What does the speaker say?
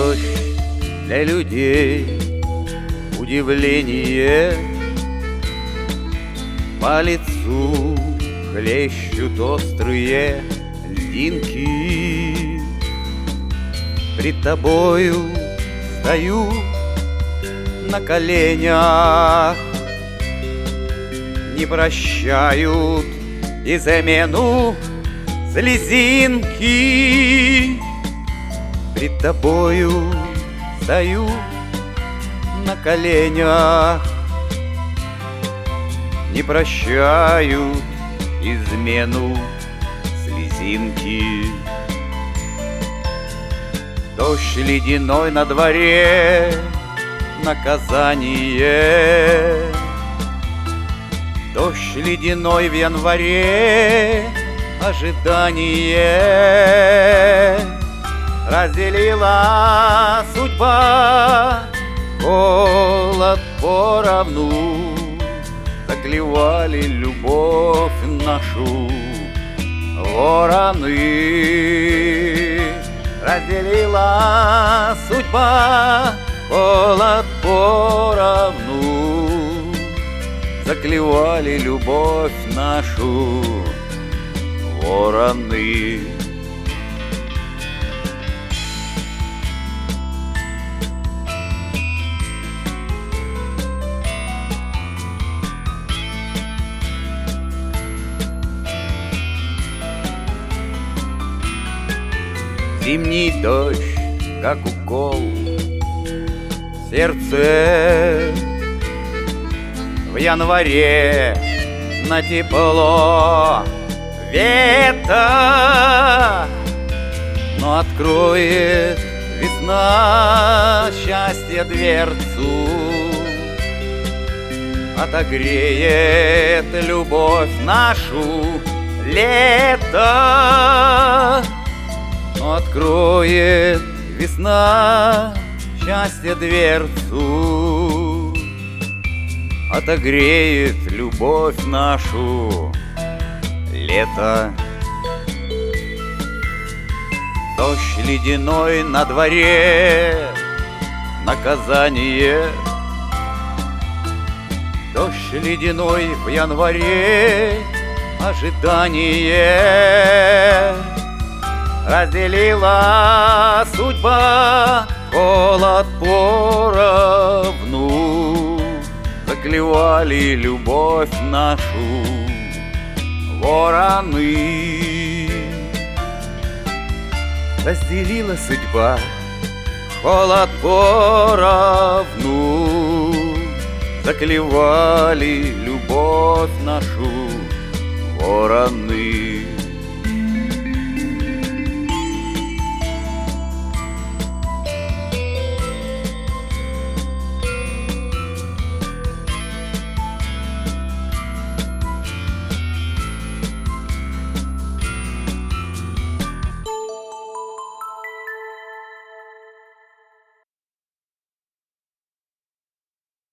дождь для людей, удивление. По лицу хлещут острые льдинки. Пред тобою стою на коленях. Не прощают измену слезинки. Пред тобою стою на коленях. Не прощают измену слезинки. Дождь ледяной на дворе, наказание. Дождь ледяной в январе, ожидание. Разделила судьба холод поровну. Заклевали любовь нашу вороны. Разделила судьба холод поровну. Заклевали любовь нашу вороны. Зимний дождь, как укол в сердце. В январе на тепло вето, но откроет весна счастья дверцу. Отогреет любовь нашу лето. Но откроет весна счастья дверцу. Отогреет любовь нашу лето. Дождь ледяной на дворе, наказание. Дождь ледяной в январе, ожидание. Разделила судьба холод поровну. Заклевали любовь нашу вороны. Разделила судьба холод поровну. Заклевали любовь нашу вороны.